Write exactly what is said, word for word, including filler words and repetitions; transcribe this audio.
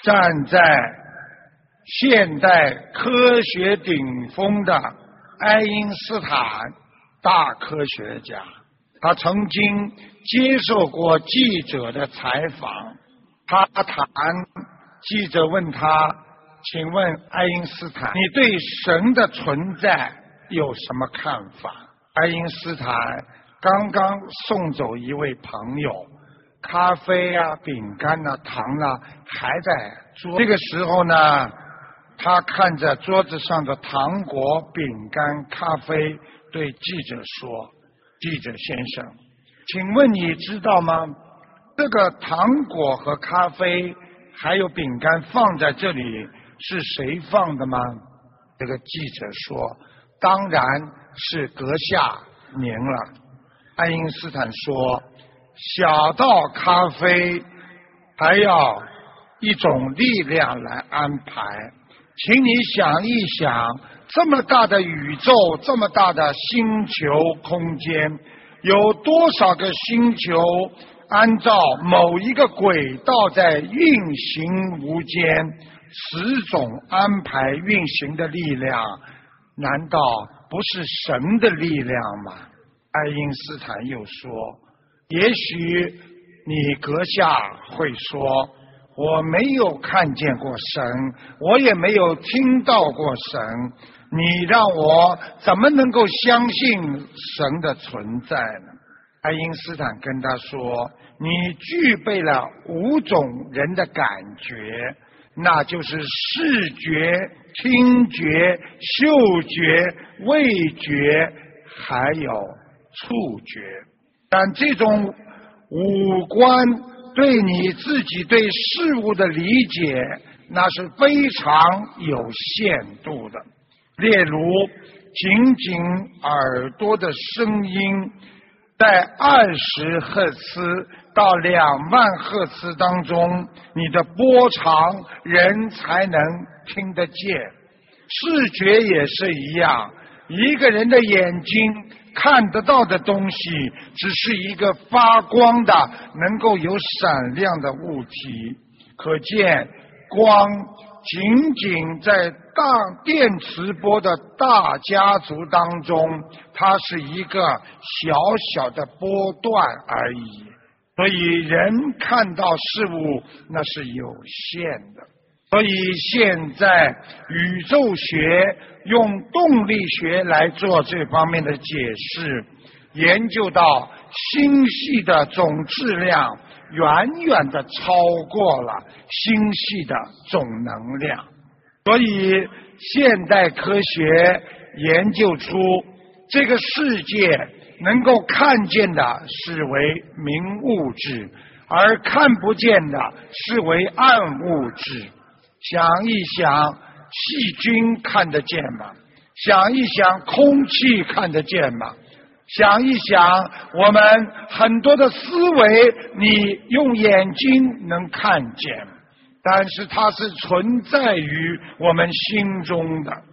站在现代科学顶峰的爱因斯坦大科学家，他曾经接受过记者的采访，他谈，记者问他，请问爱因斯坦，你对神的存在有什么看法？爱因斯坦刚刚送走一位朋友，咖啡啊、饼干啊、糖啊还在桌。这个时候呢，他看着桌子上的糖果、饼干、咖啡，对记者说：“记者先生，请问你知道吗？这个糖果和咖啡还有饼干放在这里是谁放的吗？”这个记者说：“当然是阁下您了。”爱因斯坦说：“小到咖啡，还要一种力量来安排。请你想一想，这么大的宇宙，这么大的星球空间，有多少个星球按照某一个轨道在运行无间？此种安排运行的力量，难道不是神的力量吗？”爱因斯坦又说：“也许你阁下会说，我没有看见过神，我也没有听到过神，你让我怎么能够相信神的存在呢？”爱因斯坦跟他说：“你具备了五种人的感觉，那就是视觉、听觉、嗅觉、味觉，还有触觉。但这种五官对你自己对事物的理解，那是非常有限度的。例如，仅仅耳朵的声音，在二十赫兹到两万赫兹当中，你的波长人才能听得见。视觉也是一样，一个人的眼睛看得到的东西，只是一个发光的能够有闪亮的物体。可见光仅仅在大电磁波的大家族当中，它是一个小小的波段而已。所以人看到事物那是有限的。所以现在宇宙学用动力学来做这方面的解释，研究到星系的总质量远远的超过了星系的总能量。所以现代科学研究出这个世界能够看见的视为明物质，而看不见的视为暗物质。想一想，细菌看得见吗？想一想，空气看得见吗？想一想，我们很多的思维，你用眼睛能看见，但是它是存在于我们心中的。